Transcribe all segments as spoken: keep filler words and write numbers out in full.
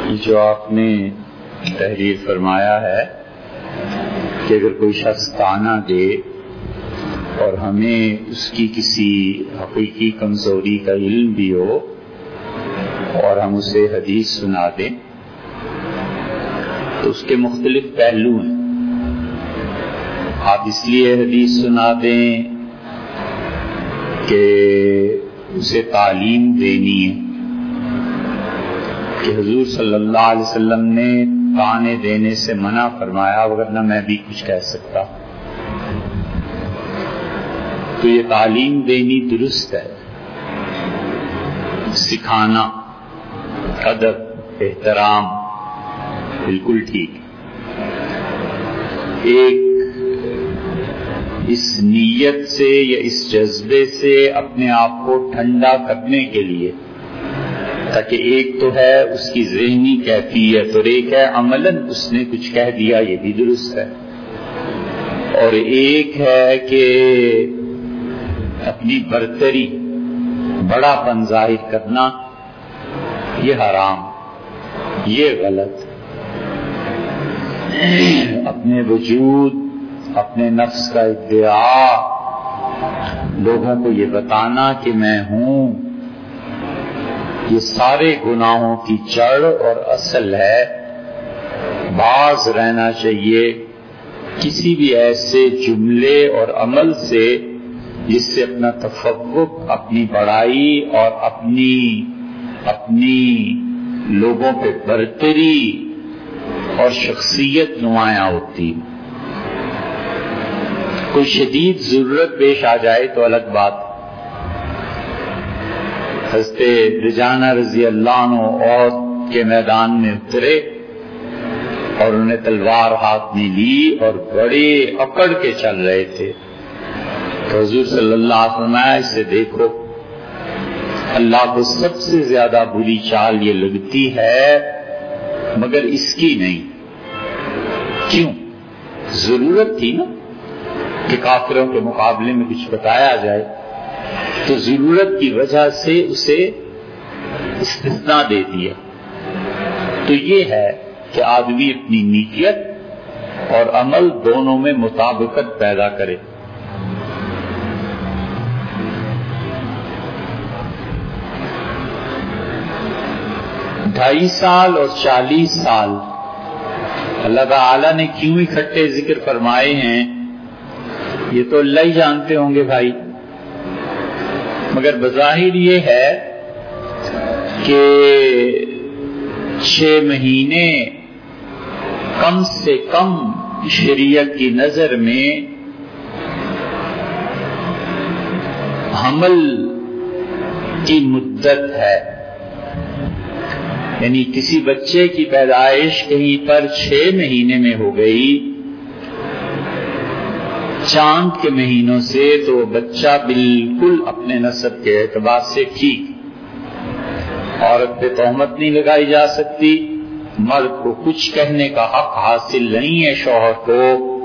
جو آپ نے تحریر فرمایا ہے کہ اگر کوئی شخص طعنہ دے اور ہمیں اس کی کسی حقیقی کمزوری کا علم بھی ہو اور ہم اسے حدیث سنا دیں تو اس کے مختلف پہلو ہیں. آپ اس لیے حدیث سنا دیں کہ اسے تعلیم دینی ہے کہ حضور صلی اللہ علیہ وسلم نے طعنے دینے سے منع فرمایا ورنہ میں بھی کچھ کہہ سکتا. تو یہ تعلیم دینی درست ہے، سکھانا، ادب، احترام بالکل ٹھیک. ایک اس نیت سے یا اس جذبے سے اپنے آپ کو ٹھنڈا کرنے کے لیے، تاکہ ایک تو ہے اس کی ذہنی کیفیت اور ایک ہے عملاً اس نے کچھ کہہ دیا، یہ بھی درست ہے. اور ایک ہے کہ اپنی برتری، بڑا پن ظاہر کرنا، یہ حرام، یہ غلط. اپنے وجود، اپنے نفس کا ادعا، لوگوں کو یہ بتانا کہ میں ہوں، یہ سارے گناہوں کی جڑ اور اصل ہے. باز رہنا چاہیے کسی بھی ایسے جملے اور عمل سے جس سے اپنا تفوق، اپنی بڑائی اور اپنی اپنی لوگوں پہ برتری اور شخصیت نمایاں ہوتی. کوئی شدید ضرورت پیش آ جائے تو الگ بات. حضرت دجانہ رضی اللہ عنہ عہد کے میدان میں اترے اور انہیں تلوار ہاتھ میں لی اور بڑے اکڑ کے چل رہے تھے. تو حضور صلی اللہ علیہ وسلم نے اسے دیکھو، اللہ کو سب سے زیادہ بری چال یہ لگتی ہے مگر اس کی نہیں. کیوں؟ ضرورت تھی نا کہ کافروں کے مقابلے میں کچھ بتایا جائے، تو ضرورت کی وجہ سے اسے استثناء دے دیا. تو یہ ہے کہ آدمی اپنی نیت اور عمل دونوں میں مطابقت پیدا کرے. ڈھائی سال اور چالیس سال اللہ تعالی نے کیوں اکٹھے ذکر فرمائے ہیں یہ تو اللہ ہی جانتے ہوں گے بھائی، مگر بظاہر یہ ہے کہ چھ مہینے کم سے کم شریعت کی نظر میں حمل کی مدت ہے. یعنی کسی بچے کی پیدائش کہیں پر چھ مہینے میں ہو گئی چاند کے مہینوں سے تو بچہ بالکل اپنے نسب کے اعتبار سے ٹھیک. عورت پہ تہمت نہیں لگائی جا سکتی، مرد کو کچھ کہنے کا حق حاصل نہیں ہے شوہر کو،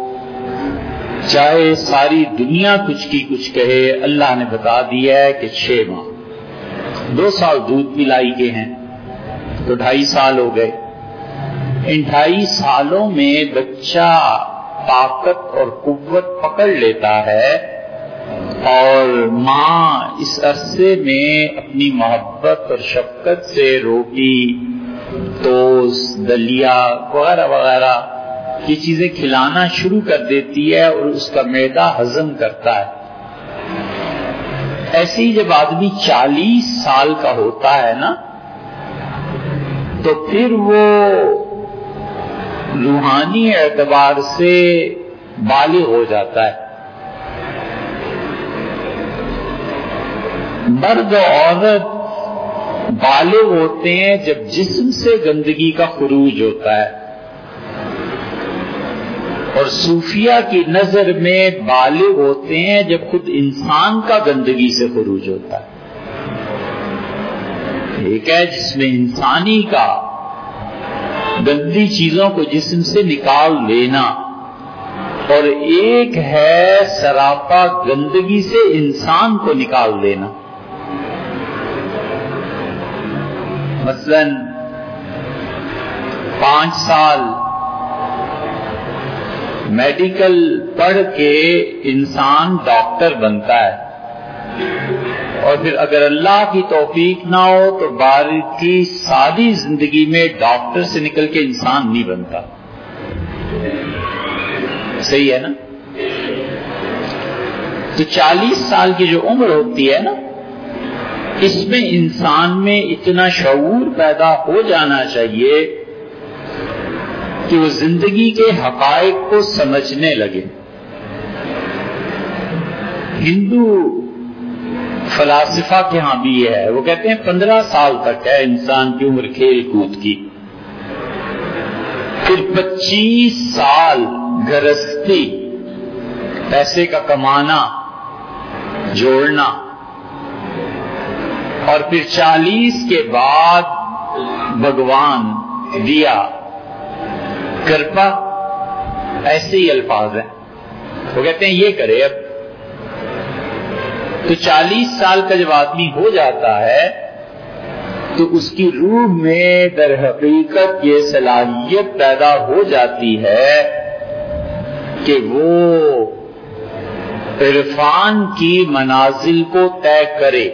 چاہے ساری دنیا کچھ کی کچھ کہے. اللہ نے بتا دیا ہے کہ چھ ماہ، دو سال دودھ پلائی کے ہیں تو ڈھائی سال ہو گئے. ان ڈھائی سالوں میں بچہ طاقت اور قوت پکڑ لیتا ہے اور ماں اس عرصے میں اپنی محبت اور شفقت سے روٹی، ٹوسٹ، دلیا وغیرہ وغیرہ یہ چیزیں کھلانا شروع کر دیتی ہے اور اس کا معدہ ہضم کرتا ہے. ایسے ہی جب آدمی چالیس سال کا ہوتا ہے نا تو پھر وہ روحانی اعتبار سے بالغ ہو جاتا ہے. مرد و عورت بالغ ہوتے ہیں جب جسم سے گندگی کا خروج ہوتا ہے، اور صوفیہ کی نظر میں بالغ ہوتے ہیں جب خود انسان کا گندگی سے خروج ہوتا ہے. ایک ہے جس میں انسانی کا گندی چیزوں کو جسم سے نکال دینا، اور ایک ہے سراپا گندگی سے انسان کو نکال دینا. مثلا پانچ سال میڈیکل پڑھ کے انسان ڈاکٹر بنتا ہے، اور پھر اگر اللہ کی توفیق نہ ہو تو باقی ساری زندگی میں ڈاکٹر سے نکل کے انسان نہیں بنتا. صحیح ہے نا؟ تو چالیس سال کی جو عمر ہوتی ہے نا، اس میں انسان میں اتنا شعور پیدا ہو جانا چاہیے کہ وہ زندگی کے حقائق کو سمجھنے لگے. ہندو فلاسفہ کے ہاں بھی یہ ہے، وہ کہتے ہیں پندرہ سال تک ہے انسان کی عمر کھیل کود کی، پھر پچیس سال گرہستی، پیسے کا کمانا جوڑنا، اور پھر چالیس کے بعد بھگوان دیا کرپا. ایسے ہی الفاظ ہیں، وہ کہتے ہیں یہ کرے. اب تو چالیس سال کا جب آدمی ہو جاتا ہے تو اس کی روح میں در حقیقت یہ صلاحیت پیدا ہو جاتی ہے کہ وہ عرفان کی منازل کو طے کرے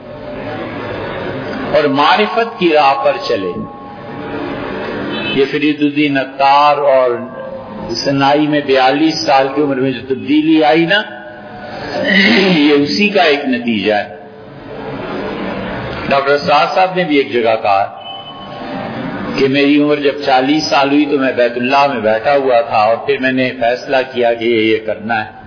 اور معرفت کی راہ پر چلے. یہ فرید الدین عطار اور سنائی میں بیالیس سال کی عمر میں جو تبدیلی آئی نا، یہ اسی کا ایک نتیجہ ہے. ڈاکٹر سعد صاحب نے بھی ایک جگہ کہا کہ میری عمر جب چالیس سال ہوئی تو میں بیت اللہ میں بیٹھا ہوا تھا اور پھر میں نے فیصلہ کیا کہ یہ یہ کرنا ہے.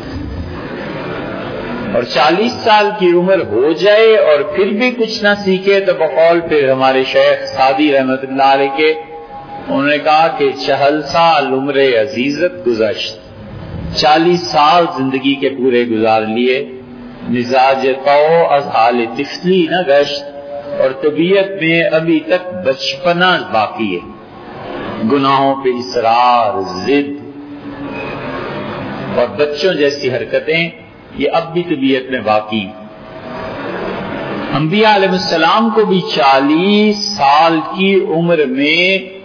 اور چالیس سال کی عمر ہو جائے اور پھر بھی کچھ نہ سیکھے تو بقول پھر ہمارے شیخ سعدی رحمت اللہ علیہ کے، انہوں نے کہا کہ چہل سال عمر عزیزت گزشت، چالیس سال زندگی کے پورے گزار لیے، مزاج تو از حال طفلی نہ گشت، اور طبیعت میں ابھی تک بچپنا باقی ہے، گناہوں پہ اصرار، ضد اور بچوں جیسی حرکتیں یہ اب بھی طبیعت میں باقی. انبیاء علیہ السلام کو بھی چالیس سال کی عمر میں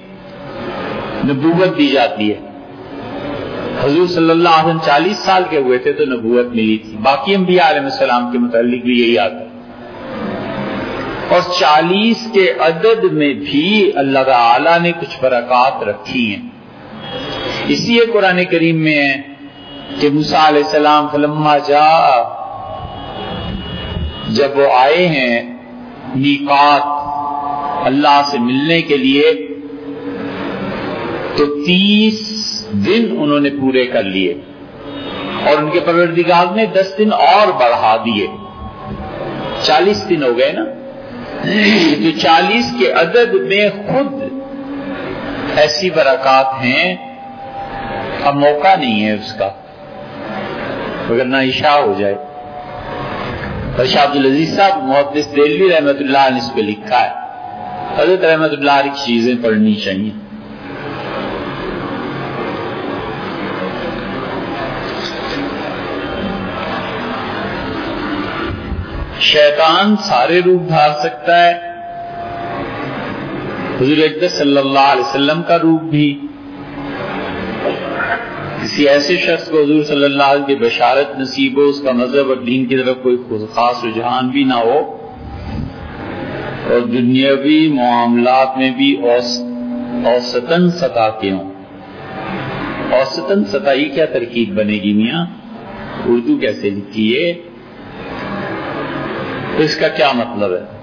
نبوت دی جاتی ہے. حضور صلی اللہ علیہ وسلم چالیس سال کے ہوئے تھے تو نبوت ملی تھی. باقی انبیاء علیہ السلام کے متعلق بھی یہی آتا ہے. اور چالیس کے عدد میں بھی اللہ تعالی نے کچھ برکات رکھی ہیں. اسی لیے قرآن کریم میں ہے کہ موسیٰ علیہ السلام فلما جاء، جب وہ آئے ہیں میقات اللہ سے ملنے کے لیے تو تیس دن انہوں نے پورے کر لیے اور ان کے پروردگار نے دس دن اور بڑھا دیے، چالیس دن ہو گئے نا. تو چالیس کے عدد میں خود ایسی برکات ہیں، اب موقع نہیں ہے اس کا، وگرنہ عشاء ہو جائے. اور شاہ عبد العزیز صاحب محدث دہلوی رحمت اللہ نے اس پہ لکھا ہے، حضرت رحمت اللہ علیہ کی چیزیں پڑھنی چاہیے. شیطان سارے روپ دھار سکتا ہے، حضور اقدس صلی اللہ علیہ وسلم کا روپ بھی. کسی ایسے شخص کو حضور صلی اللہ علیہ وسلم کی بشارت نصیب ہو، اس کا مذہب اور دین کی طرف کوئی خاص رجحان بھی نہ ہو اور دنیاوی معاملات میں بھی اوسطاً سطح کے ہوں. اوسطاً سطح ہی کیا ترکیب بنے گی میاں؟ اردو کیسے لکھی ہے؟ تو اس کا کیا مطلب ہے؟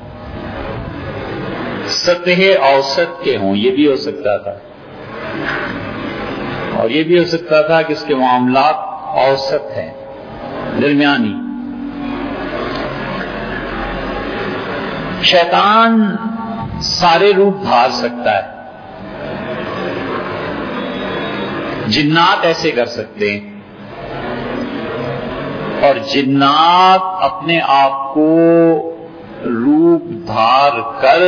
سطح اوسط کے ہوں، یہ بھی ہو سکتا تھا، اور یہ بھی ہو سکتا تھا کہ اس کے معاملات اوسط ہیں، درمیانی. شیطان سارے روپ دھار سکتا ہے. جنات ایسے کر سکتے ہیں، اور جنات اپنے آپ کو روپ دھار کر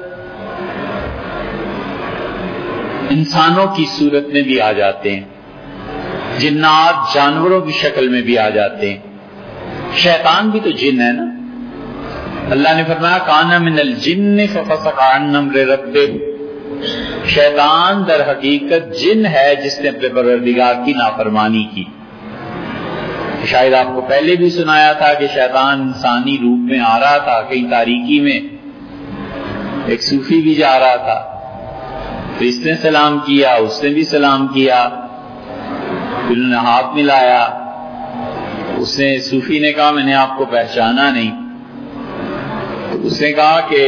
انسانوں کی صورت میں بھی آ جاتے ہیں، جنات جانوروں کی شکل میں بھی آ جاتے ہیں. شیطان بھی تو جن ہے نا. اللہ نے فرمایا کان من الجن ففسق عن امر ربہ، شیطان در حقیقت جن ہے جس نے اپنے پروردگار کی نافرمانی کی. شاید آپ کو پہلے بھی سنایا تھا کہ شیطان انسانی روپ میں آ رہا تھا کہیں تاریکی میں. ایک صوفی بھی جا رہا تھا تو اس نے سلام کیا, اس نے بھی سلام کیا, انہوں نے ہاتھ ملایا. اس نے صوفی نے کہا میں نے آپ کو پہچانا نہیں. تو اس نے کہا کہ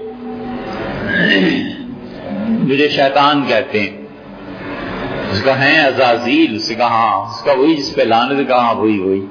مجھے شیطان کہتے ہیں. اس کا ہے عزازیل. اس نے کہا ہاں. اس کا وہی جس پہ لعنت کہا وہی وہی.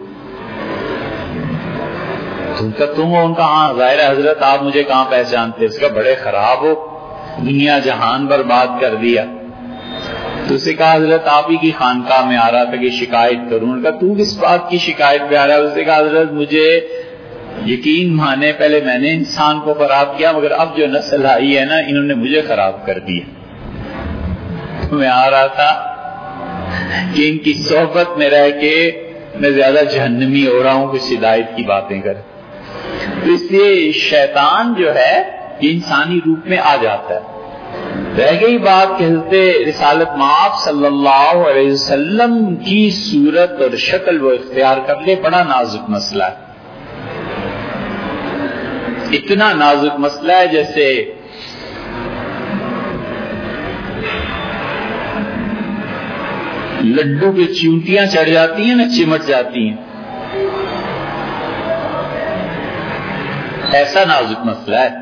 ان کا تم ہو؟ ان کا ہاں. ظاہر حضرت آپ مجھے کہاں پہچانتے؟ اس کا بڑے خراب ہو, دنیا جہان برباد کر دیا. تو اسے کہا حضرت آپ ہی کی خانقاہ میں آ رہا تھا کہ شکایت کروں. ان کا تو کس بات کی شکایت پہ آ رہا ہے؟ اسے کہا حضرت مجھے یقین مانے پہلے میں نے انسان کو خراب کیا, مگر اب جو نسل آئی ہے نا انہوں نے مجھے خراب کر دیا. تو میں آ رہا تھا کہ ان کی صحبت میں رہ کے میں زیادہ جہنمی ہو رہا ہوں کچھ ہدایت کی باتیں کر. تو اس لیے شیطان جو ہے یہ انسانی روپ میں آ جاتا ہے. رہ گئی بات کہ حضرت رسالت مآب صلی اللہ علیہ وسلم کی صورت اور شکل وہ اختیار کر لے, بڑا نازک مسئلہ ہے. اتنا نازک مسئلہ ہے جیسے لڈو پہ چیونٹیاں چڑھ جاتی ہیں نا, چمٹ جاتی ہیں, ایسا نازک مسئلہ ہے.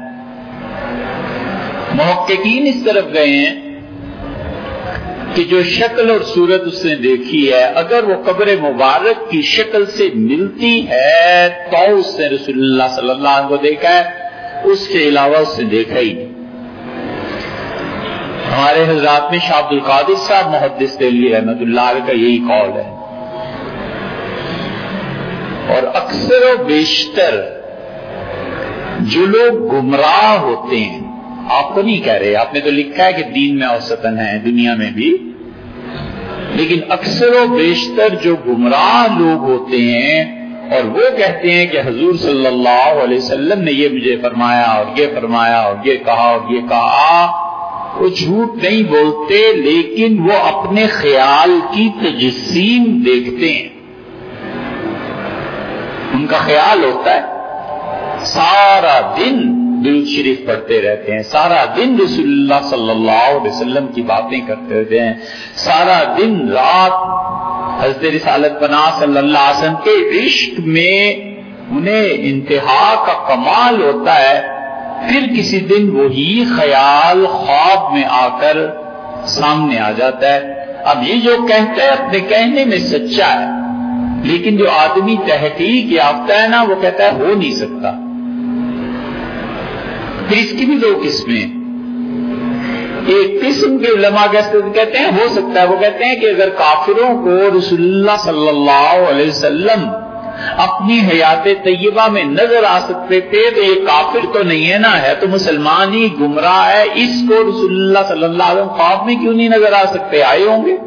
محققین اس طرف گئے ہیں کہ جو شکل اور صورت اس نے دیکھی ہے اگر وہ قبر مبارک کی شکل سے ملتی ہے تو اس نے رسول اللہ صلی اللہ علیہ وسلم کو دیکھا ہے, اس کے علاوہ اس نے دیکھا ہی نہیں. ہمارے حضرات میں شاہ عبد القادر صاحب محدث دہلوی رحمۃ اللہ علیہ کا یہی قول ہے. اور اکثر و بیشتر جو لوگ گمراہ ہوتے ہیں, آپ کو نہیں کہہ رہے, آپ نے تو لکھا ہے کہ دین میں اوسطن ہے دنیا میں بھی, لیکن اکثر و بیشتر جو گمراہ لوگ ہوتے ہیں اور وہ کہتے ہیں کہ حضور صلی اللہ علیہ وسلم نے یہ مجھے فرمایا اور یہ فرمایا اور یہ کہا اور یہ کہا, وہ جھوٹ نہیں بولتے لیکن وہ اپنے خیال کی تجسیم دیکھتے ہیں. ان کا خیال ہوتا ہے سارا دن درود شریف پڑھتے رہتے ہیں, سارا دن رسول اللہ صلی اللہ علیہ وسلم کی باتیں کرتے رہتے ہیں, سارا دن رات حضرت رسالت پناہ صلی اللہ علیہ وسلم کے عشق میں انہیں انتہا کا کمال ہوتا ہے. پھر کسی دن وہی خیال خواب میں آ کر سامنے آ جاتا ہے. اب یہ جو کہتا ہے اپنے کہنے میں سچا ہے, لیکن جو آدمی تحقیق یافتہ ہے نا وہ کہتا ہے ہو نہیں سکتا. پھر اس کی بھی دو قسمیں. ایک قسم کے علماء کہتے ہیں ہو سکتا ہے, وہ کہتے ہیں کہ اگر کافروں کو رسول اللہ صلی اللہ علیہ وسلم اپنی حیات طیبہ میں نظر آ سکتے تھے تو یہ کافر تو نہیں ہے نا, ہے تو مسلمان ہی گمراہ ہے, اس کو رسول اللہ صلی اللہ علیہ وسلم خواب میں کیوں نہیں نظر آ سکتے, آئے ہوں گے.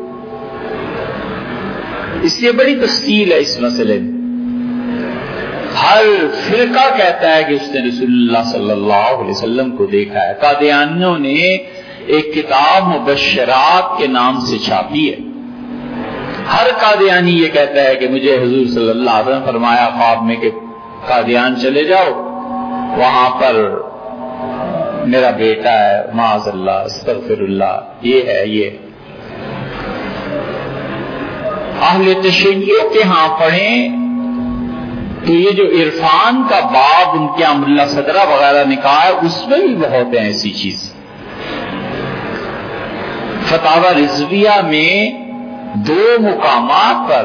اس لیے بڑی تفصیل ہے اس مسئلے میں. ہر فرقہ کہتا ہے کہ اس نے رسول اللہ صلی اللہ علیہ وسلم کو دیکھا ہے. قادیانیوں نے ایک کتاب مبشرات کے نام سے چھاپی ہے. ہر قادیانی یہ کہتا ہے کہ مجھے حضور صلی اللہ علیہ وسلم فرمایا خواب میں کہ قادیان چلے جاؤ, وہاں پر میرا بیٹا ہے, معاذ اللہ, استغفر اللہ, یہ ہے یہ. اہل تشیع کے ہاں پڑھیں تو یہ جو عرفان کا باب ان کے امراللہ صدرہ وغیرہ نے کہا ہے اس میں بھی بہت ہیں ایسی چیز. فتاوی رضویہ میں دو مقامات پر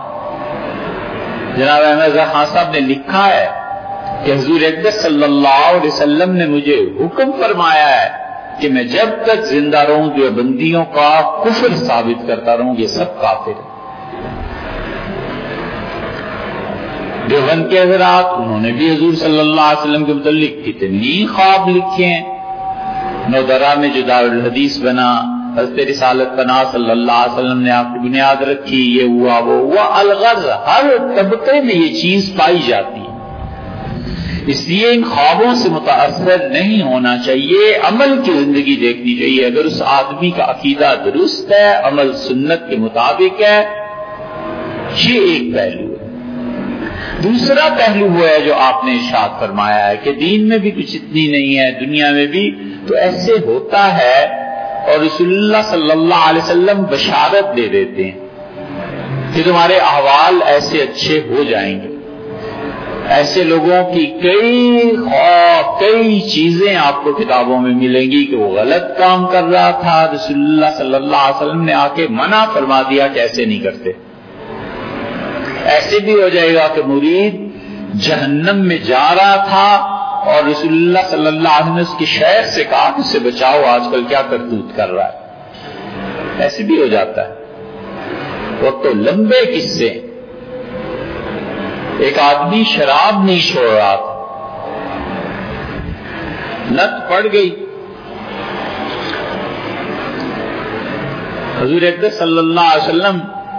جناب احمد خان صاحب نے لکھا ہے کہ حضور اقدس صلی اللہ علیہ وسلم نے مجھے حکم فرمایا ہے کہ میں جب تک زندہ رہوں دیوبندیوں کا کفر ثابت کرتا رہوں, یہ سب کافر ہیں. دیوبند کے حضرات انہوں نے بھی حضور صلی اللہ علیہ وسلم کے متعلق کتنی خواب لکھے ہیں. نودرہ میں جو دارالحدیث بنا, حضرت رسالت پناہ صلی اللہ علیہ وسلم نے آپ کی بنیاد رکھی, یہ ہوا وہ ہوا. الغرض ہر طبقے میں یہ چیز پائی جاتی ہے. اس لیے ان خوابوں سے متاثر نہیں ہونا چاہیے، عمل کی زندگی دیکھنی چاہیے۔ اگر اس آدمی کا عقیدہ درست ہے، عمل سنت کے مطابق ہے، یہ ایک پہلو ہے۔ دوسرا پہلو وہ ہے جو آپ نے ارشاد فرمایا ہے کہ دین میں بھی کچھ اتنی نہیں ہے، دنیا میں بھی تو ایسے ہوتا ہے، اور رسول اللہ صلی اللہ علیہ وسلم بشارت دے دیتے ہیں کہ تمہارے احوال ایسے اچھے ہو جائیں گے۔ ایسے لوگوں کی کئی خوف، کئی چیزیں آپ کو کتابوں میں ملیں گی کہ وہ غلط کام کر رہا تھا، رسول اللہ صلی اللہ علیہ وسلم نے آ کے منع فرما دیا کہ ایسے نہیں کرتے۔ ایسے بھی ہو جائے گا کہ مرید جہنم میں جا رہا تھا اور رسول اللہ صلی اللہ علیہ وسلم نے اس کی شیخ سے کہا کہ اسے بچاؤ، آج کل کیا کرتوت کر رہا ہے۔ ایسے بھی ہو جاتا ہے۔ وہ تو لمبے قصے، ایک آدمی شراب نہیں چھوڑ رہا تھا، لت پڑ گئی، حضور اقدس صلی اللہ علیہ وسلم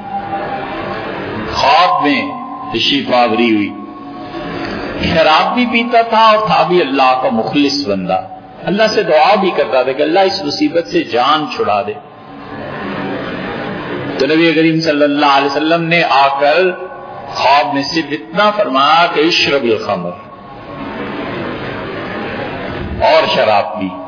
خواب میں تشریف آوری ہوئی۔ شراب بھی پیتا تھا اور تھا بھی اللہ کا مخلص بندہ، اللہ سے دعا بھی کرتا تھا کہ اللہ اس مصیبت سے جان چھڑا دے۔ تو نبی کریم صلی اللہ علیہ وسلم نے آ کر خواب میں صرف اتنا فرمایا کہ اشرب الخمر، اور شراب پی۔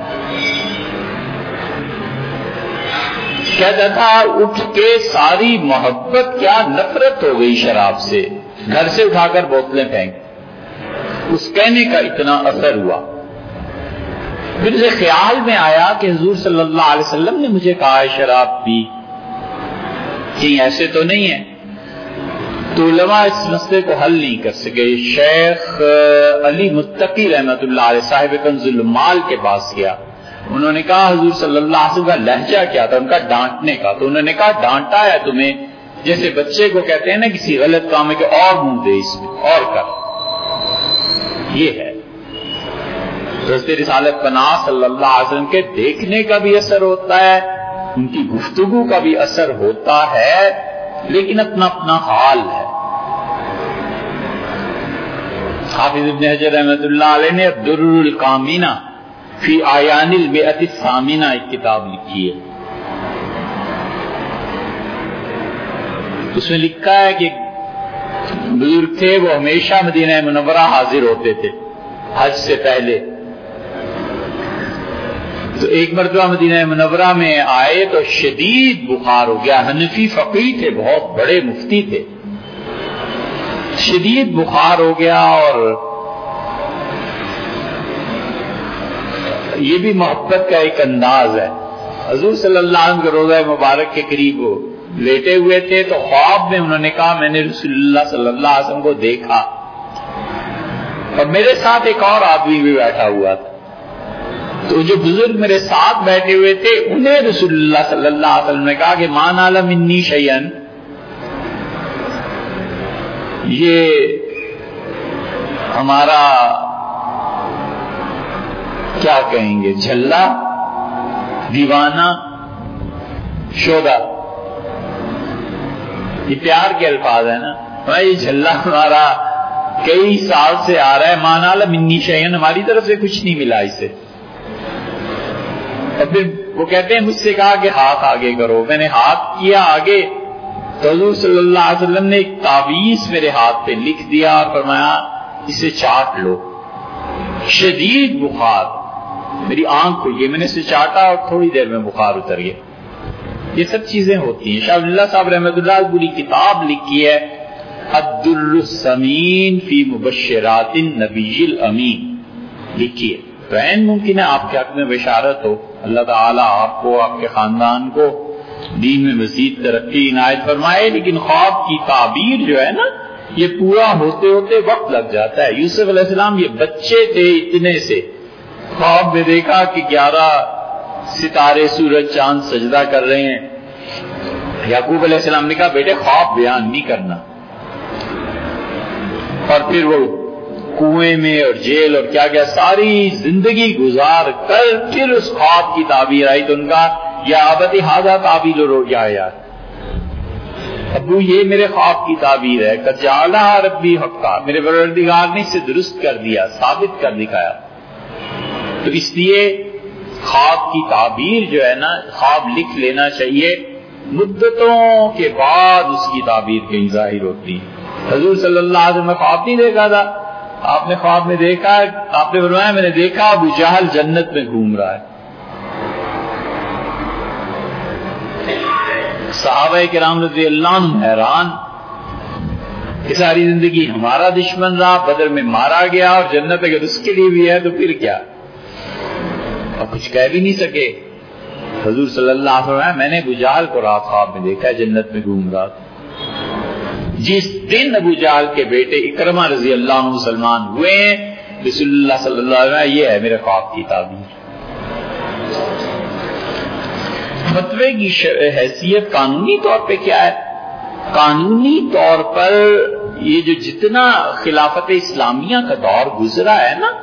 کہتا تھا اٹھ کے ساری محبت کیا نفرت ہو گئی شراب سے، گھر سے اٹھا کر بوتلیں پھینک۔ اس کہنے کا اتنا اثر ہوا۔ پھر اسے خیال میں آیا کہ حضور صلی اللہ علیہ وسلم نے مجھے کہا ہے شراب پی، کہیں ایسے تو نہیں ہے۔ تو علماء اس مسئلے کو حل نہیں کر سکے۔ شیخ علی متقی رحمت اللہ علیہ صاحب کنز المال کے پاس گیا، انہوں نے کہا حضور صلی اللہ علیہ وسلم کا لہجہ کیا تھا؟ ان کا ڈانٹنے کا۔ تو انہوں نے کہا ڈانٹا ہے تمہیں جیسے بچے کو کہتے ہیں نا کسی غلط کام ہے کہ اور منہ دے اس میں، اور کر، یہ ہے۔ حضرت رسالت پناہ صلی اللہ علیہ وسلم کے دیکھنے کا بھی اثر ہوتا ہے، ان کی گفتگو کا بھی اثر ہوتا ہے، لیکن اپنا اپنا حال ہے۔ حافظ ابن حجر رحمۃ اللہ علیہ نے الدر الکامینہ فی آیان البیعۃ الثامنہ ایک کتاب لکھی ہے، اس میں لکھا ہے کہ بزرگ تھے، وہ ہمیشہ مدینہ منورہ حاضر ہوتے تھے حج سے پہلے۔ تو ایک مرتبہ مدینہ منورہ میں آئے تو شدید بخار ہو گیا، حنفی فقیہ تھے، بہت بڑے مفتی تھے، شدید بخار ہو گیا۔ اور یہ بھی محبت کا ایک انداز ہے۔ حضور صلی اللہ علیہ وسلم کے روضہ مبارک کے قریب وہ لیٹے ہوئے تھے، تو خواب میں انہوں نے کہا میں نے رسول اللہ صلی اللہ علیہ وسلم کو دیکھا، اور میرے ساتھ ایک اور آدمی بھی بیٹھا ہوا تھا۔ تو جو بزرگ میرے ساتھ بیٹھے ہوئے تھے انہیں رسول اللہ صلی اللہ علیہ وسلم نے کہا کہ ما نال منی شیئا، یہ ہمارا کیا کہیں گے، جھلا، دیوانہ، شودا، یہ پیار کے الفاظ ہیں نا، یہ جھلا ہمارا کئی سال سے آ رہا ہے، ما نال منی شیئا، ہماری طرف سے کچھ نہیں ملا اسے۔ اور پھر وہ کہتے ہیں مجھ سے کہا کہ ہاتھ آگے کرو، میں نے ہاتھ کیا آگے، تو حضور صلی اللہ علیہ وسلم نے ایک تعویذ میرے ہاتھ پہ لکھ دیا اور فرمایا اسے چاٹ لو۔ شدید بخار، میری آنکھ کھل گئی، میں نے اسے چاٹا اور تھوڑی دیر میں بخار اتر گیا۔ یہ سب چیزیں ہوتی ہیں۔ شاہ اللہ صاحب رحمۃ اللہ پوری کتاب لکھی ہے الدر الثمین فی مبشرات النبی الامین، لکھی ہے۔ تو عین ممکن ہے آپ کے حق میں بشارت ہو، اللہ تعالیٰ آپ کو، آپ کے خاندان کو دین میں مزید ترقی عنایت فرمائے، لیکن خواب کی تعبیر جو ہے نا یہ پورا ہوتے ہوتے وقت لگ جاتا ہے۔ یوسف علیہ السلام یہ بچے تھے اتنے سے، خواب میں دیکھا کہ گیارہ ستارے سورج چاند سجدہ کر رہے ہیں۔ یعقوب علیہ السلام نے کہا بیٹے خواب بیان نہیں کرنا، اور پھر وہ کنویں میں اور جیل اور کیا کیا ساری زندگی گزار کر پھر اس خواب کی تعبیر آئی، تو ان کا یا ابتی ھذا تعبیر رؤیا، ابو یہ میرے خواب کی تعبیر ہے، قد جعلها ربی حقا، میرے پروردگار نے اسے درست کر دیا، ثابت کر دکھایا۔ تو اس لیے خواب کی تعبیر جو ہے نا، خواب لکھ لینا چاہیے، مدتوں کے بعد اس کی تعبیر کہیں ظاہر ہوتی ہے۔ حضور صلی اللہ علیہ وسلم نے خواب نہیں دیکھا تھا، آپ نے خواب میں دیکھا، آپ نے فرمایا میں نے دیکھا ابو جہل جنت میں گھوم رہا ہے۔ صحابہ کرام رضی اللہ عنہ حیران کہ ساری زندگی ہمارا دشمن رہا، بدر میں مارا گیا، اور جنت اگر اس کے لیے بھی ہے تو پھر کیا؟ اور کچھ کہہ بھی نہیں سکے۔ حضور صلی اللہ علیہ وسلم میں نے ابو جہل کو رات خواب میں دیکھا، جنت میں گھوم رہا تھا۔ جس دن ابو جہل کے بیٹے اکرمہ رضی اللہ عنہ مسلمان ہوئے ہیں، رسول اللہ صلی اللہ علیہ وسلم یہ ہے میرے خواب کی تعبیر۔ فتوے کی حیثیت قانونی طور پہ کیا ہے؟ قانونی طور پر یہ جو جتنا خلافت اسلامیہ کا دور گزرا ہے نا،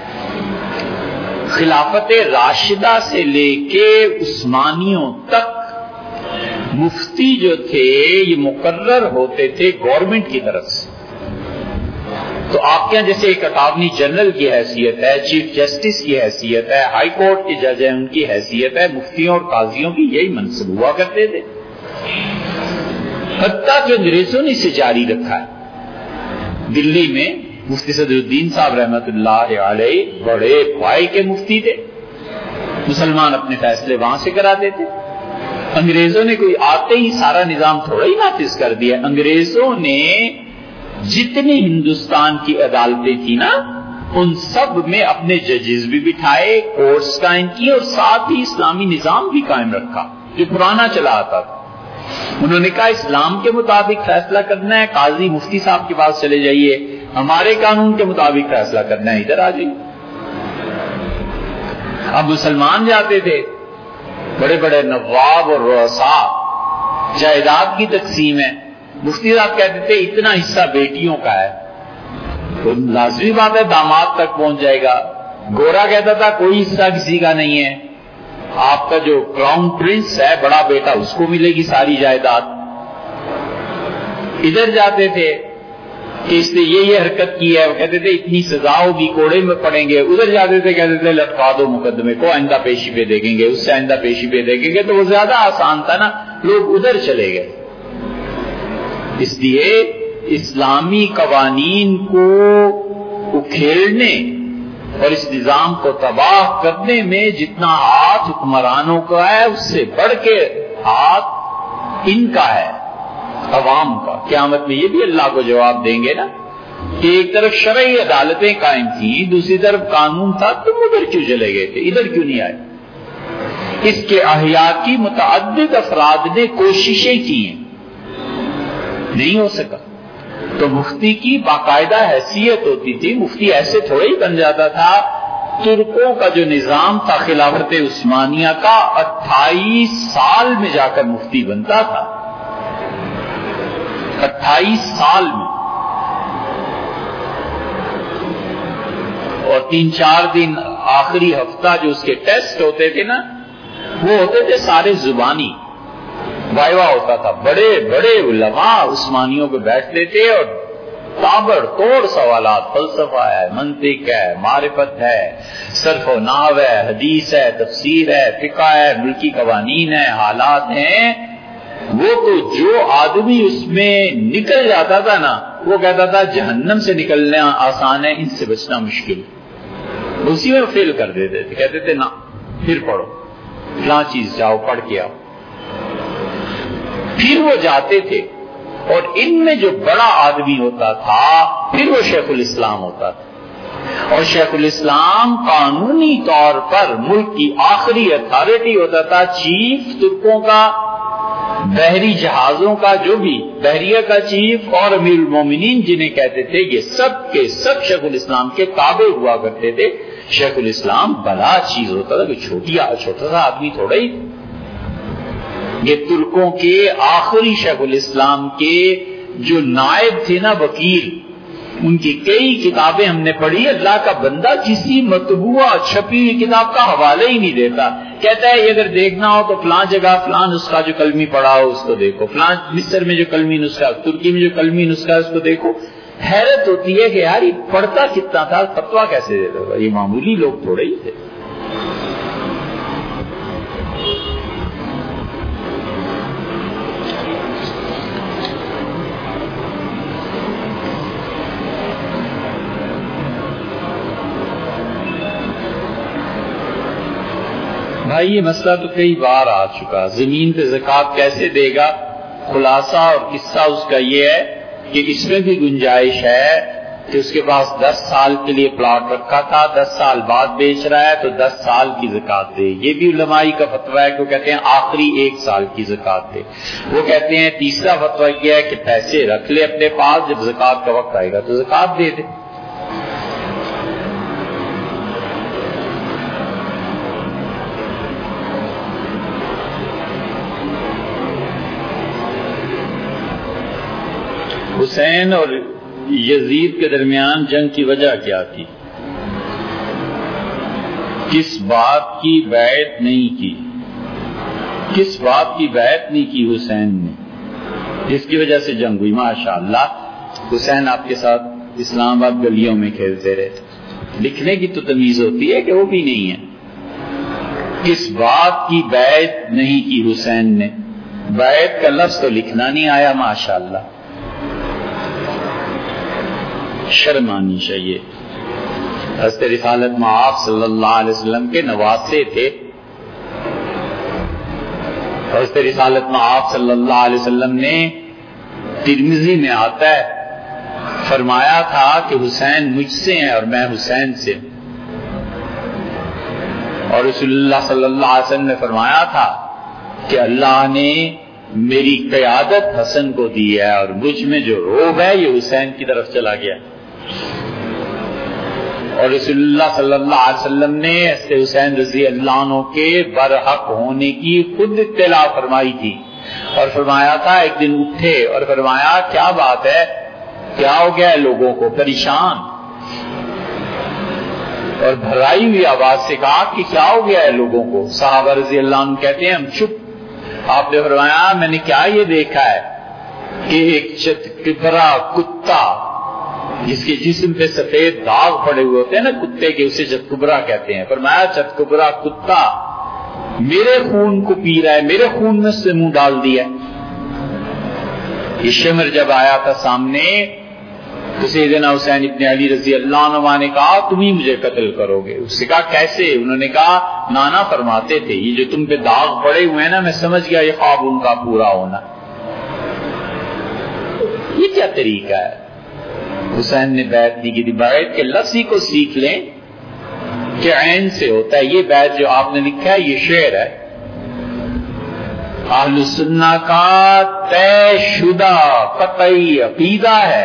خلافت راشدہ سے لے کے عثمانیوں تک مفتی جو تھے یہ مقرر ہوتے تھے گورنمنٹ کی طرف سے۔ تو آپ کے یہاں جیسے ایک اٹارنی جنرل کی حیثیت ہے، چیف جسٹس کی حیثیت ہے، ہائی کورٹ کے جج ہیں ان کی حیثیت ہے، مفتیوں اور قاضیوں کی یہی منصب ہوا کرتے تھے، حتیٰ کہ انگریزوں نے اسے جاری رکھا ہے۔ دلی میں مفتی صدر الدین صاحب رحمت اللہ علیہ بڑے پائے کے مفتی تھے، مسلمان اپنے فیصلے وہاں سے کراتے تھے۔ انگریزوں نے کوئی آتے ہی سارا نظام تھوڑا ہی نافذ کر دیا، انگریزوں نے جتنی ہندوستان کی عدالتیں تھی نا ان سب میں اپنے ججز بھی بٹھائے، کورٹس قائم کیے، اور ساتھ ہی اسلامی نظام بھی قائم رکھا جو پرانا چلا آتا تھا۔ انہوں نے کہا اسلام کے مطابق فیصلہ کرنا ہے، قاضی مفتی صاحب کے پاس چلے جائیے، ہمارے قانون کے مطابق فیصلہ کرنا ہے ادھر آ جائیے۔ اب مسلمان جاتے تھے، بڑے بڑے نواب اور رؤساء، جائیداد کی تقسیم ہے، مفتی صاحب کہتے تھے اتنا حصہ بیٹیوں کا ہے، تو لازمی بات ہے داماد تک پہنچ جائے گا۔ گورا کہتا تھا کوئی حصہ کسی کا نہیں ہے، آپ کا جو کراؤن پرنس ہے بڑا بیٹا اس کو ملے گی ساری جائیداد۔ ادھر جاتے تھے کہ اس نے یہ یہ حرکت کی ہے، وہ کہتے تھے اتنی سزا ہوگی، کوڑے میں پڑیں گے۔ ادھر جاتے تھے کہتے تھے لٹکا دو مقدمے کو، آئندہ پیشی پہ دیکھیں گے، اس سے آئندہ پیشی پہ دیکھیں گے، تو وہ زیادہ آسان تھا نا، لوگ ادھر چلے گئے۔ اس لیے اسلامی قوانین کو اکھیڑنے اور اس نظام کو تباہ کرنے میں جتنا ہاتھ حکمرانوں کا ہے اس سے بڑھ کے ہاتھ ان کا ہے، عوام کا۔ قیامت میں یہ بھی اللہ کو جواب دیں گے نا کہ ایک طرف شرعی عدالتیں قائم تھیں، دوسری طرف قانون تھا، تم ادھر کیوں چلے گئے تھے، ادھر کیوں نہیں آئے؟ اس کے احیاء کی متعدد افراد نے کوششیں کی ہیں، نہیں ہو سکا۔ تو مفتی کی باقاعدہ حیثیت ہوتی تھی، مفتی ایسے تھوڑے ہی بن جاتا تھا۔ ترکوں کا جو نظام تھا خلافت عثمانیہ کا، اٹھائیس سال میں جا کر مفتی بنتا تھا، اٹھائیس سال میں، اور تین چار دن آخری ہفتہ جو اس کے ٹیسٹ ہوتے تھے نا وہ ہوتے تھے سارے زبانی، وائوا ہوتا تھا، بڑے بڑے علماء عثمانیوں پہ بیٹھتے تھے اور تابڑ توڑ سوالات، فلسفہ ہے، منطق ہے، معرفت ہے، صرف و نحو ہے، حدیث ہے، تفسیر ہے، فقہ ہے، ملکی قوانین ہے، حالات ہیں۔ وہ تو جو آدمی اس میں نکل جاتا تھا نا وہ کہتا تھا جہنم سے نکلنا آسان ہے، ان سے بچنا مشکل، اسی میں فیل کر دیتے تھے، کہتے تھے نا پھر پڑھو فلاں چیز، جاؤ پڑھ کے آؤ۔ پھر وہ جاتے تھے اور ان میں جو بڑا آدمی ہوتا تھا پھر وہ شیخ الاسلام ہوتا تھا، اور شیخ الاسلام قانونی طور پر ملک کی آخری اتھارٹی ہوتا تھا، چیف ترکوں کا، بحری جہازوں کا، جو بھی بحریہ کا چیف، اور امیر المومنین جنہیں کہتے تھے، یہ سب کے سب شیخ الاسلام کے تابع ہوا کرتے تھے۔ شیخ الاسلام بڑا چیز ہوتا تھا، کوئی چھوٹی چھوٹا سا آدمی تھوڑا ہی۔ یہ ترکوں کے آخری شیخ الاسلام کے جو نائب تھے نا، وکیل، ان کی کئی کتابیں ہم نے پڑھی۔ اللہ کا بندہ کسی مطبوعہ چھپی ہوئی کتاب کا حوالہ ہی نہیں دیتا، کہتا ہے اگر دیکھنا ہو تو فلاں جگہ فلاں نسخہ جو کلمی پڑھا ہو اس کو دیکھو، فلاں مصر میں جو کلمی نسخہ، ترکی میں جو کلمی نسخہ اس کو دیکھو. حیرت ہوتی ہے کہ یار یہ پڑھتا کتنا تھا، فتویٰ کیسے دیتا تھا، یہ معمولی لوگ تھوڑے ہی تھے. بھائی یہ مسئلہ تو کئی بار آ چکا، زمین پہ زکوٰۃ کیسے دے گا؟ خلاصہ اور قصہ اس کا یہ ہے کہ اس میں بھی گنجائش ہے کہ اس کے پاس دس سال کے لیے پلاٹ رکھا تھا، دس سال بعد بیچ رہا ہے تو دس سال کی زکوٰۃ دے. یہ بھی علمائی کا فتویٰ ہے کہ وہ کہتے ہیں آخری ایک سال کی زکوٰۃ دے. وہ کہتے ہیں تیسرا فتویٰ یہ ہے کہ پیسے رکھ لے اپنے پاس، جب زکوٰۃ کا وقت آئے گا تو زکوٰۃ دے دے. حسین اور یزید کے درمیان جنگ کی وجہ کیا تھی؟ کس بات کی بیعت نہیں کی؟ کس بات کی بیعت نہیں کی حسین نے جس کی وجہ سے جنگ ہوئی؟ ماشاءاللہ حسین آپ کے ساتھ اسلام آباد گلیوں میں کھیلتے رہے. لکھنے کی تو تمیز ہوتی ہے کہ وہ بھی نہیں ہے. کس بات کی بیعت نہیں کی حسین نے؟ بیعت کا لفظ تو لکھنا نہیں آیا. ماشاءاللہ شرم آنی چاہیے. حضرت رسالت مآب صلی اللہ علیہ وسلم کے نواسے تھے. حضرت رسالت مآب صلی اللہ علیہ وسلم نے، ترمذی میں آتا ہے، فرمایا تھا کہ حسین مجھ سے ہیں اور میں حسین سے. اور رسول اللہ صلی اللہ علیہ وسلم نے فرمایا تھا کہ اللہ نے میری قیادت حسن کو دی ہے اور مجھ میں جو روب ہے یہ حسین کی طرف چلا گیا. اور رسول اللہ صلی اللہ علیہ وسلم نے حضرت حسین رضی اللہ عنہ کے برحق ہونے کی خود اطلاع فرمائی تھی اور فرمایا تھا، ایک دن اٹھے اور فرمایا کیا بات ہے، کیا ہو گیا ہے لوگوں کو، پریشان، اور بھرائی ہوئی آواز سے کہا کہ کیا ہو گیا ہے لوگوں کو. صحابہ رضی اللہ عنہ کہتے ہیں ہم چپ. آپ نے فرمایا میں نے کیا یہ دیکھا ہے کہ ایک چتکبرا کتا جس کے جسم پہ سفید داغ پڑے ہوئے ہوتے ہیں نا کتے کے، اسے چتکبرا کہتے ہیں. فرمایا چتکبرا کتا میرے خون کو پی رہا ہے، میرے خون میں سے منہ ڈال دیا. یہ شمر جب آیا تھا سامنے تو سیدنا حسین ابن علی رضی اللہ عنہ نے کہا تم ہی مجھے قتل کرو گے. اس سے کہا کیسے؟ انہوں نے کہا نانا فرماتے تھے یہ جو تم پہ داغ پڑے ہوئے ہیں نا، میں سمجھ گیا یہ خواب ان کا پورا ہونا. یہ کیا طریقہ ہے؟ حسین نے بیعت نہیں کی تھی. بیعت کے لفظ ہی کو سیکھ لیں کہ عین سے ہوتا ہے. یہ بیعت جو آپ نے لکھا ہے یہ شعر ہے. اہل السنہ کا طے شدہ قطعی عقیدہ ہے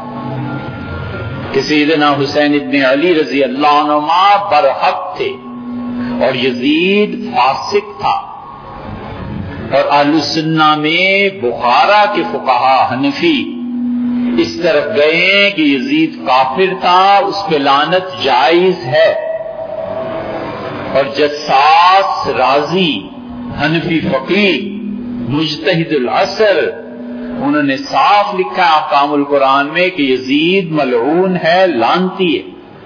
کہ سیدنا حسین ابن علی رضی اللہ عنہ برحق تھے اور یزید فاسق تھا. اور اہل السنہ میں بخارا کے فقہا حنفی اس طرف گئے کہ یزید کافر تھا، اس پہ لعنت جائز ہے. اور جساس رازی حنفی فقیہ مجتہد العصر انہوں نے صاف لکھا احکام القرآن میں کہ یزید ملعون ہے، لعنتی ہے.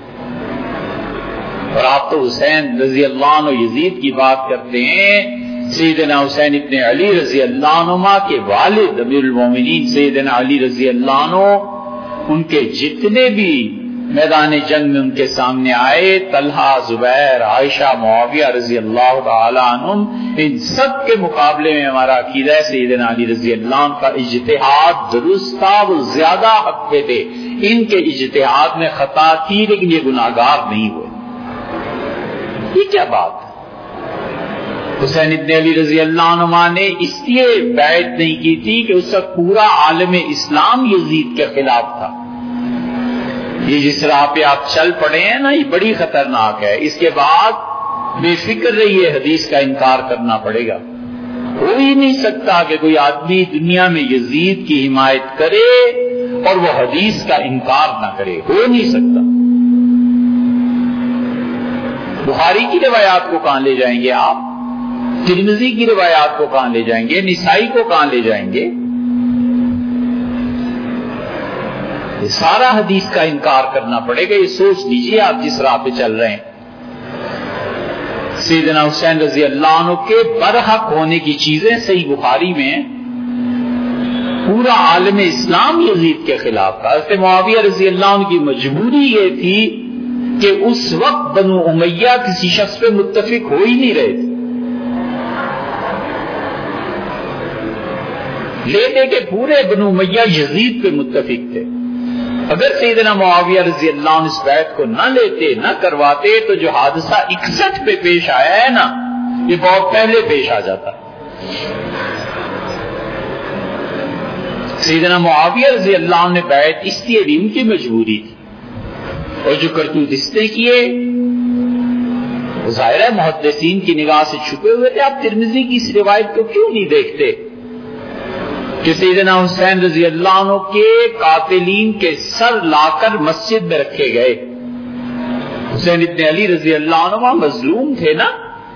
اور آپ تو حسین رضی اللہ عنہ یزید کی بات کرتے ہیں. سیدنا حسین ابن علی رضی اللہ عنہ کے والد امیر المومنین سیدنا علی رضی اللہ عنہ، ان کے جتنے بھی میدان جنگ میں ان کے سامنے آئے، طلحہ، زبیر، عائشہ، معاویہ رضی اللہ تعالی عنہم، ان سب کے مقابلے میں ہمارا عقیدہ ہے سیدنا علی رضی اللہ عنہ کا اجتہاد درست تھا، وہ زیادہ حق پہ تھے. ان کے اجتہاد میں خطا تھی لیکن یہ گناہگار نہیں ہوئے. یہ کیا بات ہے؟ حسین ابن علی رضی اللہ عنہ نے اس لیے بیعت نہیں کی تھی کہ اس کا پورا عالم اسلام یزید کے خلاف تھا. یہ جس راہ پہ آپ چل پڑے ہیں نا، یہ بڑی خطرناک ہے. اس کے بعد بے فکر رہیے، حدیث کا انکار کرنا پڑے گا. ہو ہی نہیں سکتا کہ کوئی آدمی دنیا میں یزید کی حمایت کرے اور وہ حدیث کا انکار نہ کرے. ہو نہیں سکتا. بخاری کی روایات کو کہاں لے جائیں گے آپ؟ ترمذی کی روایات کو کہاں لے جائیں گے؟ نسائی کو کہاں لے جائیں گے؟ یہ سارا حدیث کا انکار کرنا پڑے گا. یہ سوچ لیجئے آپ جس راہ پہ چل رہے ہیں. سیدنا حسین رضی اللہ عنہ کے برحق ہونے کی چیزیں صحیح بخاری میں ہیں. پورا عالم اسلام یزید کے خلاف تھا. حضرت معاویہ رضی اللہ عنہ کی مجبوری یہ تھی کہ اس وقت بنو امیہ کسی شخص پہ متفق ہو ہی نہیں رہے تھے. لیتے کہ پورے بنو امیہ یزید پہ متفق تھے. اگر سیدنا معاویہ رضی اللہ عنہ اس بیعت کو نہ لیتے نہ کرواتے تو جو حادثہ اکسٹھ پہ پیش آیا ہے نا یہ بہت پہلے پیش آ جاتا. سیدنا معاویہ رضی اللہ عنہ نے بیعت اس لیے بھی ان کی مجبوری تھی اور جو کرتوت اس نے کیے ظاہر ہے محدثین کی نگاہ سے چھپے ہوئے تھے. آپ ترمذی کی اس روایت کو کیوں نہیں دیکھتے کہ سیدنا حسین رضی اللہ عنہ کے قاتلین کے سر لا کر مسجد میں رکھے گئے. حسین ابن علی رضی اللہ عنہ وہاں مظلوم تھے نا.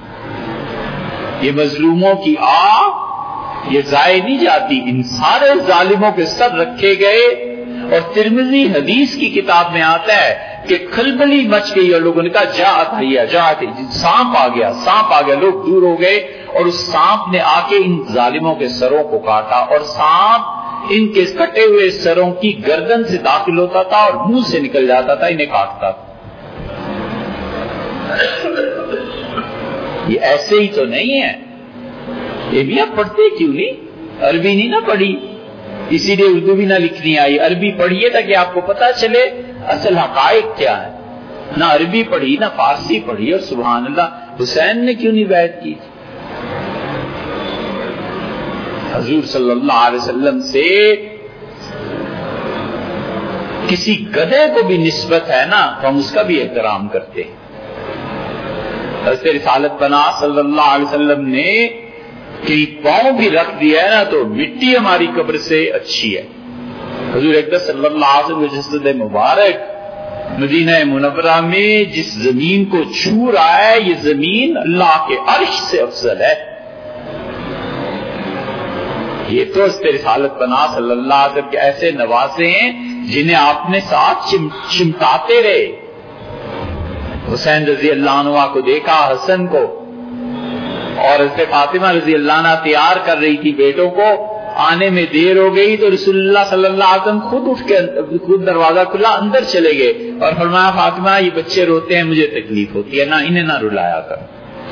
یہ مظلوموں کی آہ یہ ضائع نہیں جاتی. ان سارے ظالموں کے سر رکھے گئے اور ترمذی حدیث کی کتاب میں آتا ہے کہ کھلبلی مچ گئی اور لوگوں نے کہا جاءت ہے جاءت ہے، سانپ آ گیا سانپ آ گیا. لوگ دور ہو گئے اور اس سانپ نے آ کے ان ظالموں کے سروں کو کاٹا اور سانپ ان کے کٹے ہوئے سروں کی گردن سے داخل ہوتا تھا اور منہ سے نکل جاتا تھا، انہیں کاٹتا تھا. یہ ایسے ہی تو نہیں ہے. یہ بھی آپ پڑھتے کیوں نہیں؟ عربی نہیں نہ پڑھی اسی لیے اردو بھی نہ لکھنی آئی. عربی پڑھیے تاکہ آپ کو پتا چلے اصل حقائق کیا ہے. نہ عربی پڑھی نہ فارسی پڑھی. اور سبحان اللہ حسین نے کیوں نہیں بیعت کی؟ حضور صلی اللہ علیہ وسلم سے کسی گدھے کو بھی نسبت ہے نا تو ہم اس کا بھی احترام کرتے ہیں. حضرت رسالت بنا صلی اللہ علیہ وسلم نے کہ پاؤں بھی رکھ دیا ہے نا تو مٹی ہماری قبر سے اچھی ہے. حضور اقدس صلی اللہ علیہ وسلم جسد مبارک مدینہ منورہ میں جس زمین کو چھو رہا ہے یہ زمین اللہ کے عرش سے افضل ہے. یہ تو حضرت رسالت بنا صلی اللہ علیہ وسلم کے ایسے نوازے ہیں جنہیں آپ نے ساتھ چم چمٹاتے رہے. حسین رضی اللہ عنہ کو دیکھا، حسن کو، اور حضرت فاطمہ رضی اللہ عنہ تیار کر رہی تھی بیٹوں کو. آنے میں دیر ہو گئی تو رسول اللہ صلی اللہ علیہ وسلم خود اٹھ کے خود دروازہ کھلا اندر چلے گئے اور فرمایا فاطمہ یہ بچے روتے ہیں مجھے تکلیف ہوتی ہے، نہ انہیں نہ رلایا کر.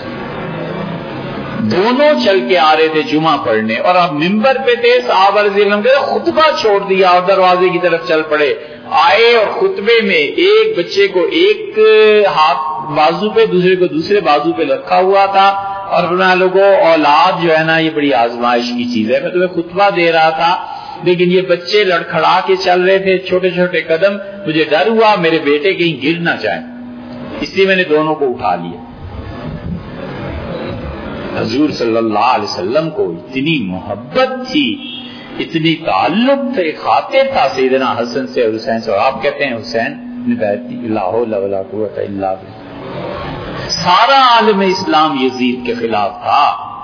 دونوں چل کے آ رہے تھے جمعہ پڑھنے اور اب ممبر پہ تھے. صحابہ رضی اللہ عنہ نے خطبہ چھوڑ دیا اور دروازے کی طرف چل پڑے. آئے اور خطبے میں ایک بچے کو ایک ہاتھ بازو پہ دوسرے کو دوسرے بازو پہ رکھا ہوا تھا اور فرمایا لوگوں اولاد جو ہے نا یہ بڑی آزمائش کی چیز ہے. میں تمہیں خطبہ دے رہا تھا لیکن یہ بچے لڑکھڑا کے چل رہے تھے چھوٹے چھوٹے قدم، مجھے ڈر ہوا میرے بیٹے کہیں گر نہ جائیں، اس لیے میں نے دونوں کو اٹھا لیا. حضور صلی اللہ علیہ وسلم کو اتنی محبت تھی، اتنی تعلق تھے، خاطر تھا سیدنا حسن سے اور حسین سے. اور آپ کہتے ہیں حسین نے بیعت کی. لا حول ولا قوت الا باللہ. سارا عالم اسلام یزید کے خلاف تھا،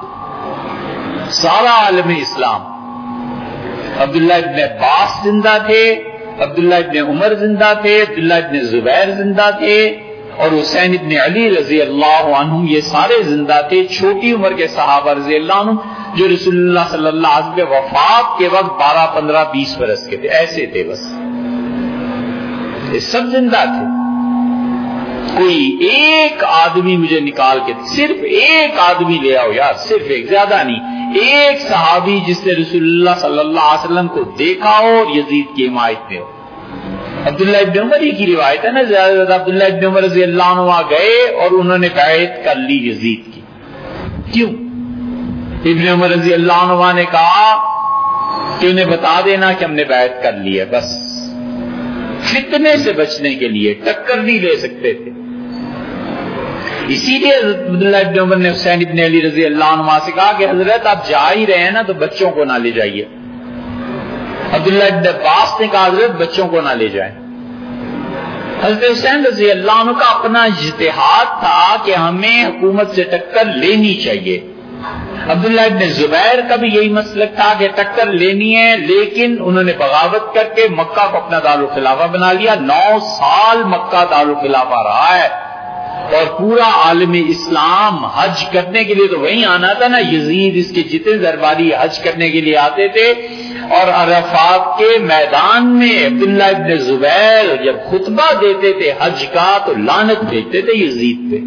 سارا عالم اسلام. عبداللہ ابن عباس زندہ تھے، عبداللہ ابن عمر زندہ تھے، عبداللہ ابن زبیر زندہ تھے اور حسین ابن علی رضی اللہ عنہ یہ سارے زندہ تھے. چھوٹی عمر کے صحابہ رضی اللہ عنہ جو رسول اللہ صلی اللہ علیہ وسلم کے وفات کے وقت بارہ پندرہ بیس برس کے تھے، ایسے تھے بس. یہ سب زندہ تھے. کوئی ایک آدمی مجھے نکال کے صرف ایک آدمی لے آؤ یار، صرف ایک، زیادہ نہیں، ایک صحابی جس نے رسول اللہ صلی اللہ علیہ وسلم کو دیکھا ہو اور یزید کی حمایت میں ہو. عبداللہ ابن عمر ہی کی روایت ہے نا، زیادہ زیادہ عبداللہ ابن عمر رضی اللہ عنہ گئے اور انہوں نے بیعت کر لی یزید کی. کیوں؟ ابن عمر رضی اللہ عنہ نے کہا کہ انہیں بتا دینا کہ ہم نے بیعت کر لی ہے، بس فتنے سے بچنے کے لیے، ٹکر نہیں لے سکتے تھے. اسی لیے عبداللہ ابن عمر نے حسین ابن علی رضی اللہ عنہ سے کہا کہ حضرت آپ جا ہی رہے ہیں نا تو بچوں کو نہ لے جائیے. عبداللہ ابن عباس نے کہا حضرت بچوں کو نہ لے جائیں. حضرت حسین رضی اللہ عنہ کا اپنا اجتہاد تھا کہ ہمیں حکومت سے ٹکر لینی چاہیے، عبداللہ ابن زبیر کا بھی یہی مسلک تھا کہ ٹکر لینی ہے، لیکن انہوں نے بغاوت کر کے مکہ کو اپنا دارالخلافہ بنا لیا. نو سال مکہ دارالخلافہ رہا ہے، اور پورا عالم اسلام حج کرنے کے لیے تو وہیں آنا تھا نا. یزید اس کے جتنے درباری حج کرنے کے لیے آتے تھے، اور عرفات کے میدان میں عبداللہ ابن زبیر جب خطبہ دیتے تھے حج کا تو لعنت بھیجتے تھے یزید پہ.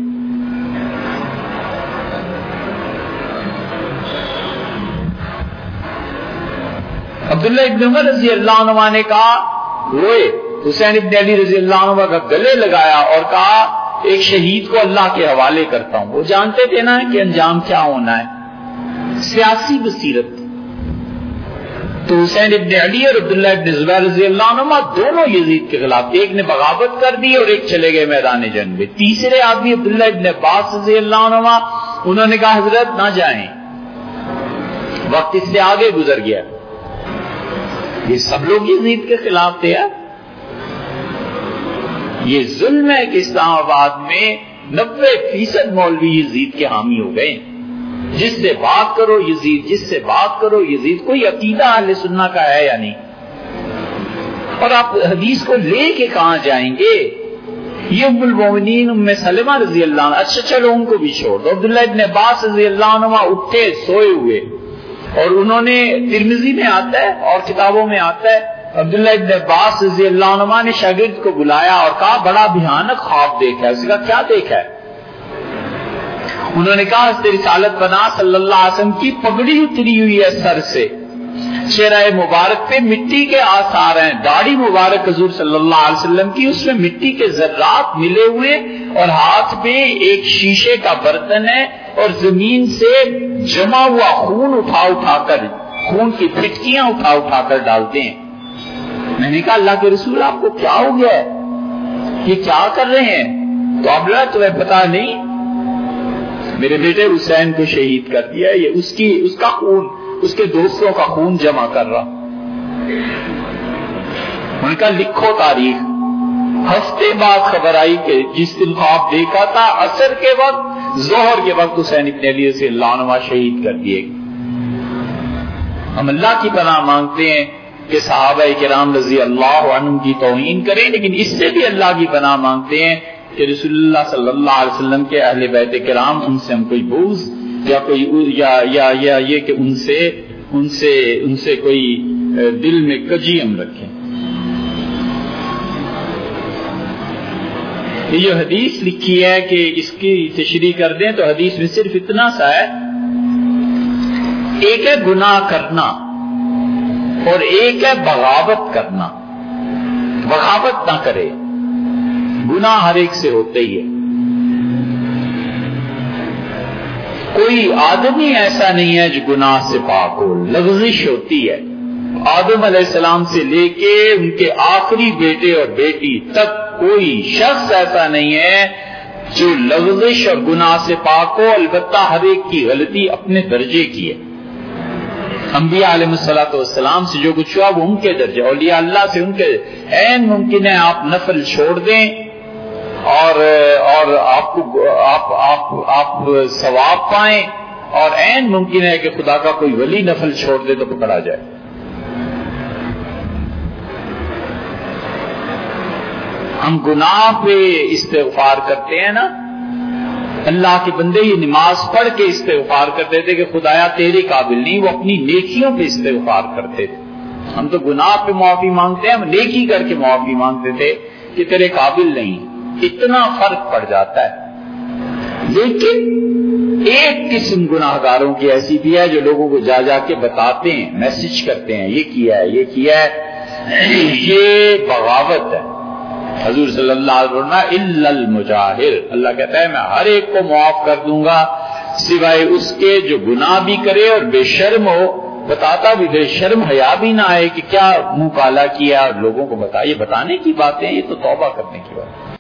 عبداللہ ابن عمر رضی اللہ عنہ نے کہا، روئے حسین ابن علی رضی اللہ عنہ کا گلے لگایا اور کہا ایک شہید کو اللہ کے حوالے کرتا ہوں. وہ جانتے تھے نا کہ انجام کیا ہونا ہے، سیاسی بصیرت. تو حسین ابن علی اور عبداللہ ابن زبیر رضی اللہ عنہ دونوں یزید کے خلاف، ایک نے بغاوت کر دی اور ایک چلے گئے میدان جنگ میں. تیسرے آدمی عبداللہ ابن عباس رضی اللہ عنہ، انہوں نے کہا حضرت نہ جائیں، وقت اس سے آگے گزر گیا. یہ سب لوگ یزید کے خلاف تھے. یہ ظلم ہے کہ اسلام آباد میں نبے فیصد مولوی یزید کے حامی ہو گئے. جس سے بات کرو یزید، جس سے بات کرو یزید. کوئی عقیدہ اہل سنت کا ہے یا نہیں؟ اور آپ حدیث کو لے کے کہاں جائیں گے؟ یہ ام المومنین ام سلمہ رضی اللہ عنہ، اچھا چلو ان کو بھی چھوڑ دو. عبداللہ ابن عباس رضی اللہ عنہ اٹھے سوئے ہوئے، اور انہوں نے، ترمذی میں آتا ہے اور کتابوں میں آتا ہے، عبداللہ ابن عباس رضی اللہ عنہ نے شاگرد کو بلایا اور کہا بڑا بھیانک خواب دیکھا ہے. اس کا کیا دیکھا ہے؟ انہوں نے کہا رسالت بنا صلی اللہ علیہ وسلم کی پگڑی اتری ہوئی ہے سر سے، چہرہ مبارک پہ مٹی کے آثار ہیں، داڑھی مبارک حضور صلی اللہ علیہ وسلم کی، اس میں مٹی کے ذرات ملے ہوئے، اور ہاتھ میں ایک شیشے کا برتن ہے، اور زمین سے جمع ہوا خون اٹھا اٹھا کر، خون کی پھٹکیاں اٹھا اٹھا کر ڈالتے ہیں. میں نے کہا اللہ کے رسول آپ کو کیا ہو گیا ہے، یہ کیا کر رہے ہیں؟ تو اب لگا تمہیں پتا نہیں، میرے بیٹے حسین کو شہید کر دیا، یہ اس کی اس کا خون، اس کے دوستوں کا خون جمع کر رہا. ان کا لکھو تاریخ. ہفتے بعد خبر آئی کہ جس دن خواب دیکھا تھا عصر کے وقت، ظہر کے وقت حسین ابن علی رضی اللہ عنہ شہید کر دیے. ہم اللہ کی پناہ مانگتے ہیں کہ صحابہ کرام رضی اللہ عنہم کی توہین کریں، لیکن اس سے بھی اللہ کی پناہ مانگتے ہیں کہ رسول اللہ صلی اللہ علیہ وسلم کے اہل بیت کرام، ان سے ہم کوئی بغض یا کوئی یا یا یا یہ کہ ان سے ان سے ان سے کوئی دل میں کجی ہم رکھیں. یہ جو حدیث لکھی ہے کہ اس کی تشریح کر دیں تو حدیث میں صرف اتنا سا ہے، ایک ہے گناہ کرنا اور ایک ہے بغاوت کرنا. بغاوت نہ کرے، گناہ ہر ایک سے ہوتے ہی ہے. کوئی آدمی ایسا نہیں ہے جو گناہ سے پاک ہو. لغزش ہوتی ہے. آدم علیہ السلام سے لے کے ان کے آخری بیٹے اور بیٹی تک کوئی شخص ایسا نہیں ہے جو لغزش اور گناہ سے پاک ہو. البتہ ہر ایک کی غلطی اپنے درجے کی ہے. انبیاء علیہ الصلوۃ والسلام سے جو کچھ ہوا وہ ان کے درجے، اولیاء اللہ سے ان کے عین ممکن ہے آپ نفل چھوڑ دیں اور اور آپ کو آپ آپ آپ ثواب پائیں، اور عین ممکن ہے کہ خدا کا کوئی ولی نفل چھوڑ دے تو پکڑا جائے. ہم گناہ پہ استغفار کرتے ہیں نا. اللہ کے بندے یہ نماز پڑھ کے استغفار کرتے تھے کہ خدایا تیرے قابل نہیں، وہ اپنی نیکیوں پہ استغفار کرتے تھے. ہم تو گناہ پہ معافی مانگتے ہیں، ہم نیکی کر کے معافی مانگتے تھے کہ تیرے قابل نہیں. اتنا فرق پڑ جاتا ہے. لیکن ایک قسم گناہ گاروں کی ایسی بھی ہے جو لوگوں کو جا جا کے بتاتے ہیں، میسج کرتے ہیں، یہ کیا ہے یہ کیا ہے. یہ بغاوت ہے. حضور صلی اللہ علیہ وسلم الا المجاہر، اللہ کہتا ہے میں ہر ایک کو معاف کر دوں گا سوائے اس کے جو گناہ بھی کرے اور بے شرم ہو. بتاتا بھی بے شرم حیا بھی نہ آئے کہ کیا منہ کالا کیا اور لوگوں کو بتا. یہ بتانے کی باتیں، یہ تو توبہ کرنے کی بات ہے.